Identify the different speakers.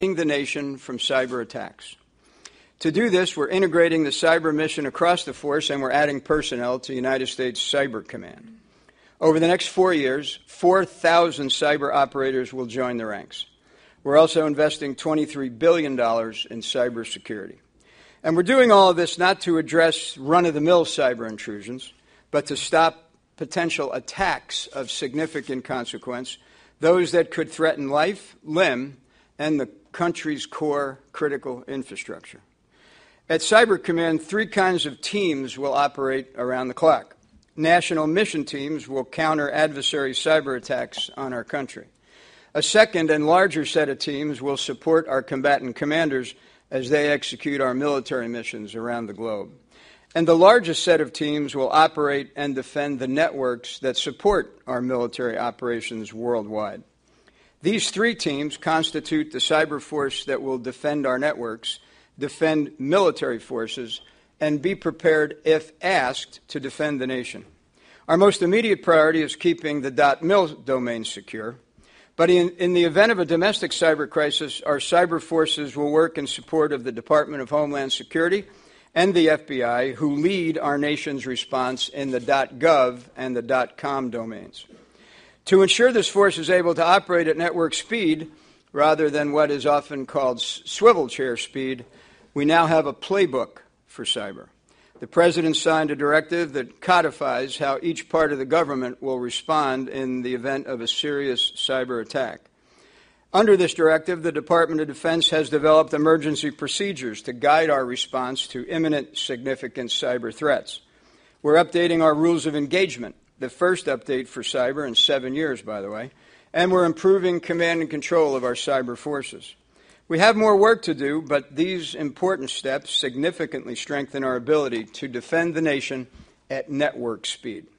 Speaker 1: the nation from cyber attacks. To do this, we're integrating the cyber mission across the force, and we're adding personnel to United States Cyber Command. Over the next 4 years, 4,000 cyber operators will join the ranks. We're also investing $23 billion in cybersecurity. And we're doing all of this not to address run-of-the-mill cyber intrusions, but to stop potential attacks of significant consequence, those that could threaten life, limb, and the country's core critical infrastructure. At Cyber Command, 3 kinds of teams will operate around the clock. National mission teams will counter adversary cyber attacks on our country. A second and larger set of teams will support our combatant commanders as they execute our military missions around the globe. And the largest set of teams will operate and defend the networks that support our military operations worldwide. These 3 teams constitute the cyber force that will defend our networks, defend military forces, and be prepared, if asked, to defend the nation. Our most immediate priority is keeping the .mil domain secure. But in the event of a domestic cyber crisis, our cyber forces will work in support of the Department of Homeland Security and the FBI, who lead our nation's response in the .gov and the .com domains. To ensure this force is able to operate at network speed, rather than what is often called swivel chair speed, we now have a playbook for cyber. The President signed a directive that codifies how each part of the government will respond in the event of a serious cyber attack. Under this directive, the Department of Defense has developed emergency procedures to guide our response to imminent significant cyber threats. We're updating our rules of engagement, the first update for cyber in 7 years, by the way, and we're improving command and control of our cyber forces. We have more work to do, but these important steps significantly strengthen our ability to defend the nation at network speed.